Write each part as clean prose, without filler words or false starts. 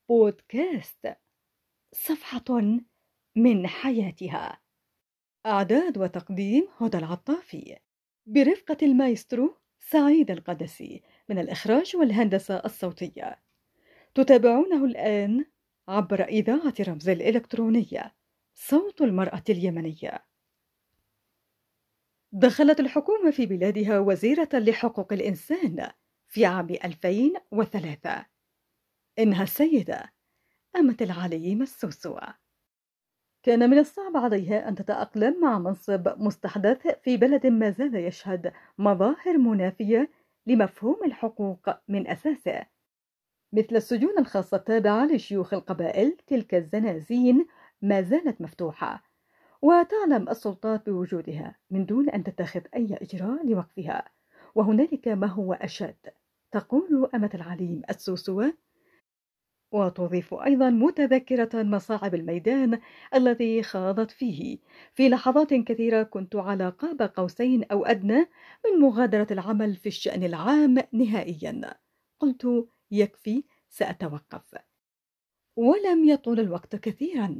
بودكاست صفحة من حياتها. إعداد وتقديم هدى العطافي برفقة المايسترو سعيد القدسي، من الإخراج والهندسة الصوتية. تتابعونه الآن عبر إذاعة رمز الإلكترونية صوت المرأة اليمنية. دخلت الحكومة في بلادها وزيرة لحقوق الإنسان في عام 2003. إنها السيدة أمة العليم السوسوة. كان من الصعب عليها أن تتأقلم مع منصب مستحدث في بلد ما زال يشهد مظاهر منافية لمفهوم الحقوق من أساسه، مثل السجون الخاصة التابعة لشيوخ القبائل. تلك الزنازين ما زالت مفتوحة، وتعلم السلطات بوجودها من دون أن تتخذ أي إجراء لوقفها. وهنالك ما هو أشد، تقول أمة العليم السوسوة، وتضيف أيضا متذكرة مصاعب الميدان الذي خاضت فيه. في لحظات كثيرة كنت على قاب قوسين أو أدنى من مغادرة العمل في الشأن العام نهائيا. قلت يكفي، سأتوقف. ولم يطول الوقت كثيرا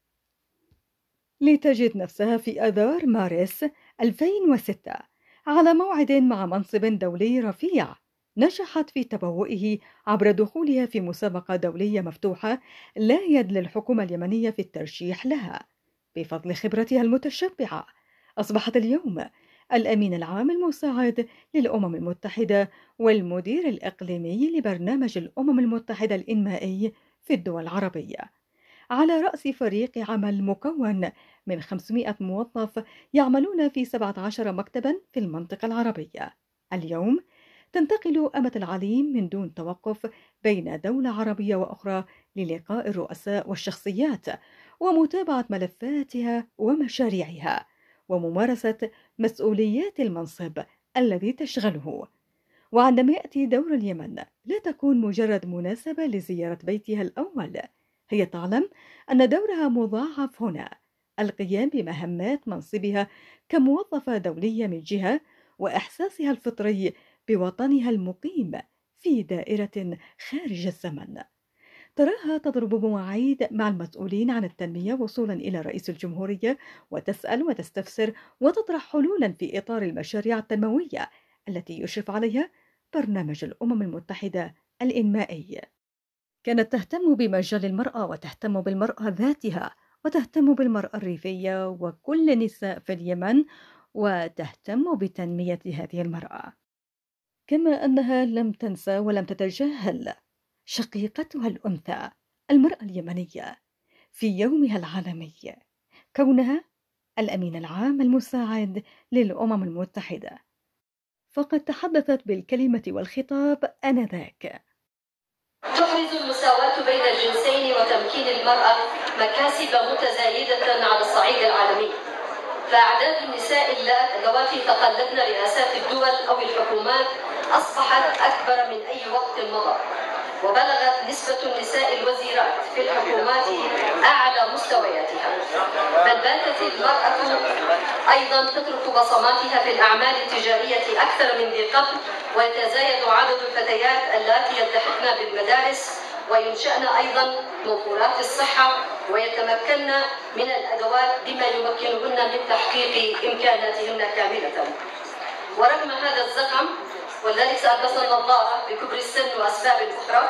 لتجد نفسها في آذار مارس 2006 على موعد مع منصب دولي رفيع نجحت في تبوئه عبر دخولها في مسابقة دولية مفتوحة لا يد للحكومة اليمنية في الترشيح لها. بفضل خبرتها المتشبعة أصبحت اليوم الأمين العام المساعد للأمم المتحدة والمدير الإقليمي لبرنامج الأمم المتحدة الإنمائي في الدول العربية، على رأس فريق عمل مكون من 500 موظف يعملون في 17 مكتبا في المنطقة العربية. اليوم تنتقل أمة العليم من دون توقف بين دولة عربية وأخرى للقاء الرؤساء والشخصيات ومتابعة ملفاتها ومشاريعها وممارسة مسؤوليات المنصب الذي تشغله. وعندما يأتي دور اليمن لا تكون مجرد مناسبة لزيارة بيتها الأول، هي تعلم أن دورها مضاعف هنا، القيام بمهمات منصبها كموظفة دولية من جهة، وإحساسها الفطري بوطنها المقيم في دائرة خارج الزمن. تراها تضرب مواعيد مع المسؤولين عن التنمية وصولا إلى رئيس الجمهورية، وتسأل وتستفسر وتطرح حلولا في إطار المشاريع التنموية التي يشرف عليها برنامج الأمم المتحدة الإنمائي. كانت تهتم بمجال المرأة، وتهتم بالمرأة ذاتها، وتهتم بالمرأة الريفية وكل النساء في اليمن، وتهتم بتنمية هذه المرأة. كما أنها لم تنسى ولم تتجاهل شقيقتها الأنثى المرأة اليمنية في يومها العالمي، كونها الأمين العام المساعد للأمم المتحدة. فقد تحدثت بالكلمة والخطاب آنذاك. تحرز المساواة بين الجنسين وتمكين المرأة مكاسب متزايدة على الصعيد العالمي، فأعداد النساء اللواتي تقلدن رئاسات الدول أو الحكومات أصبحت أكبر من أي وقت مضى، وبلغت نسبة النساء الوزيرات في الحكومات أعلى مستوياتها، بل باتت المرأة أيضا تترك بصماتها في الأعمال التجارية أكثر من ذي قبل، ويتزايد عدد الفتيات اللاتي يلتحقن بالمدارس وينشأن أيضا موفورات الصحة ويتمكن من الأدوات بما يمكنهن من تحقيق إمكاناتهن كاملة. ورغم هذا الزخم، ولذلك سألبس النظارة بكبر السن وأسباب أخرى،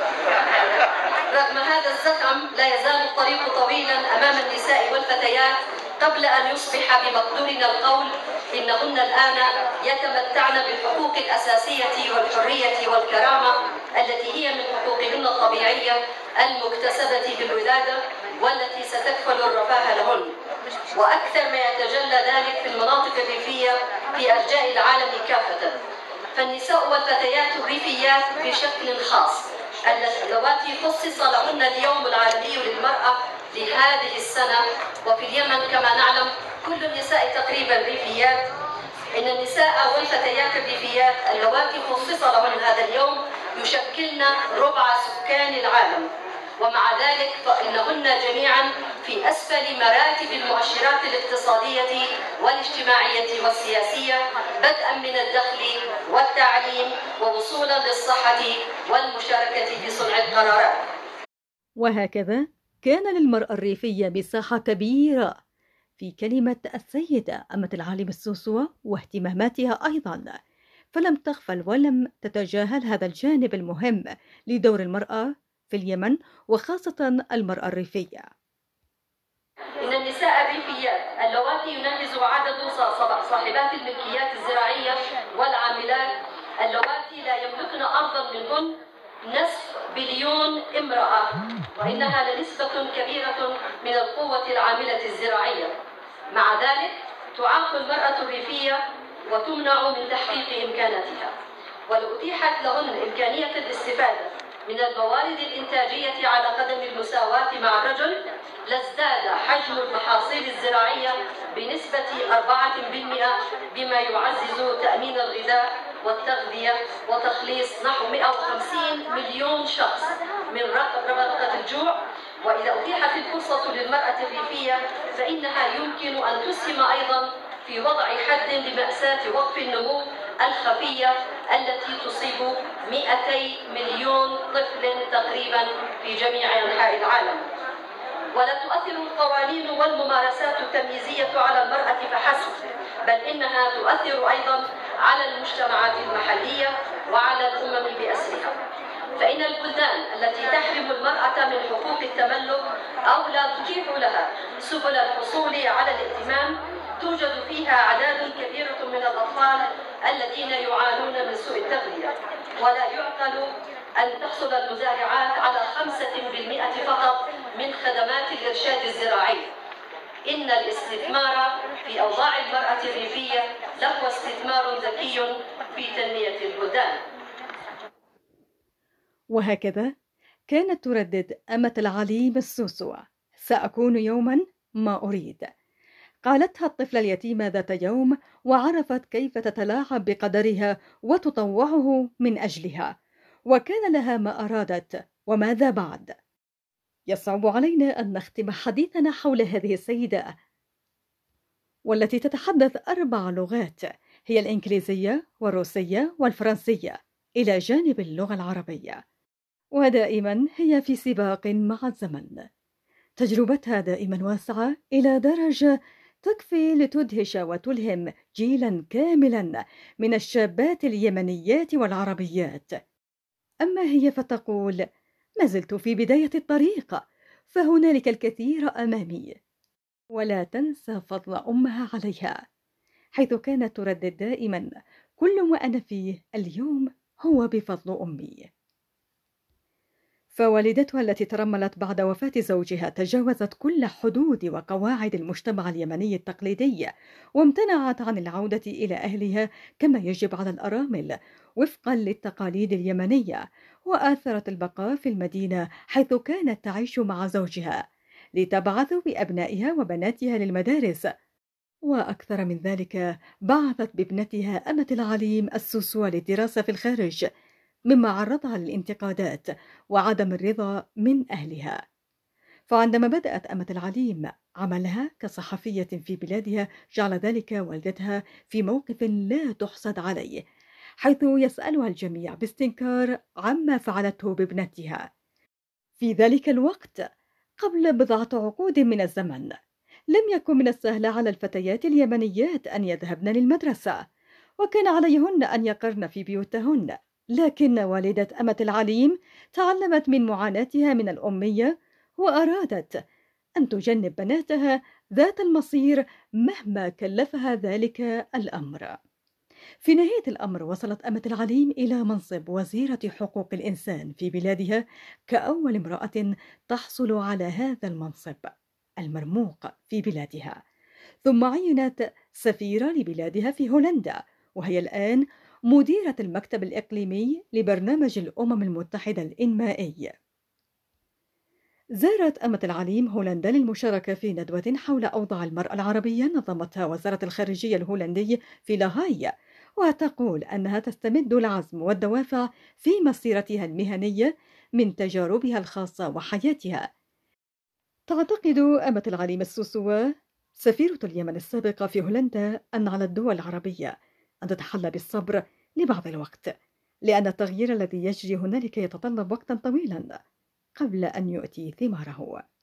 رغم هذا الزخم لا يزال الطريق طويلا أمام النساء والفتيات قبل أن يصبح بمقدورنا القول إنهن الآن يتمتعن بالحقوق الأساسية والحرية والكرامة التي هي من حقوقهن الطبيعية المكتسبة بالولادة والتي ستكفل الرفاه لهن. وأكثر ما يتجلى ذلك في المناطق الريفية في أرجاء العالم كافة، فالنساء والفتيات الريفيات بشكل خاص اللواتي خصص لهن اليوم العالمي للمرأة لهذه السنة، وفي اليمن كما نعلم كل النساء تقريبا ريفيات، إن النساء والفتيات الريفيات اللواتي خصص لهن هذا اليوم يشكلن ربع سكان العالم، ومع ذلك فإنهن جميعا في أسفل مراتب المؤشرات الاقتصادية والاجتماعية والسياسية، بدءا من الدخل والتعليم ووصولا للصحة والمشاركة في صنع القرارات. وهكذا كان للمرأة الريفية مساحة كبيرة في كلمة السيدة أمة العالم السوسوة واهتماماتها أيضا، فلم تغفل ولم تتجاهل هذا الجانب المهم لدور المرأة في اليمن وخاصة المرأة الريفية. إن النساء الريفيات اللواتي يناهز عدد صاحبات الملكيات الزراعية والعاملات اللواتي لا يملكن أرضا منهن نصف بليون امرأة، وإنها لنسبة كبيرة من القوة العاملة الزراعية. مع ذلك تعاق المرأة الريفية وتمنع من تحقيق إمكاناتها، ولو أتيحت لهن إمكانية الاستفادة من الموارد الإنتاجية على قدم المساواة مع الرجل لازداد حجم المحاصيل الزراعية بنسبة 4%، بما يعزز تأمين الغذاء والتغذية وتخليص نحو 150 مليون شخص من ربقة الجوع. وإذا أتيحت الفرصة للمرأة الريفية فإنها يمكن أن تسهم أيضا في وضع حد لمأساة وقف النمو الخفية التي تصيب 200 مليون طفل تقريبا في جميع أنحاء العالم. ولا تؤثر القوانين والممارسات التمييزية على المرأة فحسب، بل إنها تؤثر أيضا على المجتمعات المحلية وعلى الأمم بأسرها. فإن البلدان التي تحرم المرأة من حقوق التملك أو لا تتيح لها سبل الحصول على الائتمان توجد فيها أعداد كبيرة من الأطفال الذين يعانون من سوء التغذية، ولا يعقل أن تحصل المزارعات على 5% فقط من خدمات الإرشاد الزراعي. إن الاستثمار في أوضاع المرأة الريفية له استثمار ذكي في تنمية البلدان. وهكذا كانت تردد أمة العليم السوسوة: سأكون يوما ما أريد. قالتها الطفلة اليتيمة ذات يوم، وعرفت كيف تتلاعب بقدرها وتطوعه من أجلها، وكان لها ما أرادت. وماذا بعد؟ يصعب علينا أن نختم حديثنا حول هذه السيدة والتي تتحدث 4 لغات، هي الإنجليزية والروسية والفرنسية إلى جانب اللغة العربية، ودائما هي في سباق مع الزمن. تجربتها دائما واسعة إلى درجة تكفي لتدهش وتلهم جيلا كاملا من الشابات اليمنيات والعربيات. أما هي فتقول: ما زلت في بداية الطريق، فهنالك الكثير أمامي. ولا تنسى فضل أمها عليها، حيث كانت تردد دائما: كل ما أنا فيه اليوم هو بفضل أمي. فوالدتها التي ترملت بعد وفاة زوجها تجاوزت كل حدود وقواعد المجتمع اليمني التقليدي، وامتنعت عن العودة إلى أهلها كما يجب على الأرامل وفقا للتقاليد اليمنية، وآثرت البقاء في المدينة حيث كانت تعيش مع زوجها، لتبعث بأبنائها وبناتها للمدارس. وأكثر من ذلك، بعثت بابنتها أمة العليم السوسوة للدراسة في الخارج، مما عرضها للانتقادات وعدم الرضا من أهلها. فعندما بدأت أمة العليم عملها كصحفية في بلادها، جعل ذلك والدتها في موقف لا تحسد عليه، حيث يسألها الجميع باستنكار عما فعلته بابنتها. في ذلك الوقت قبل بضعة عقود من الزمن، لم يكن من السهل على الفتيات اليمنيات أن يذهبن للمدرسة، وكان عليهن أن يقرن في بيوتهن. لكن والدة أمة العليم تعلمت من معاناتها من الأمية، وأرادت أن تجنب بناتها ذات المصير مهما كلفها ذلك الأمر. في نهاية الأمر وصلت أمة العليم إلى منصب وزيرة حقوق الإنسان في بلادها، كأول امرأة تحصل على هذا المنصب المرموق في بلادها، ثم عينت سفيرة لبلادها في هولندا، وهي الآن مديرة المكتب الإقليمي لبرنامج الأمم المتحدة الإنمائي. زارت أمة العليم هولندا للمشاركة في ندوة حول أوضاع المرأة العربية نظمتها وزارة الخارجية الهولندية في لاهاي، وتقول أنها تستمد العزم والدوافع في مسيرتها المهنية من تجاربها الخاصة وحياتها. تعتقد أمة العليم السوسوة سفيرة اليمن السابقة في هولندا أن على الدول العربية أن تتحلى بالصبر لبعض الوقت، لأن التغيير الذي يجري هنالك يتطلب وقتا طويلا، قبل أن يؤتي ثماره.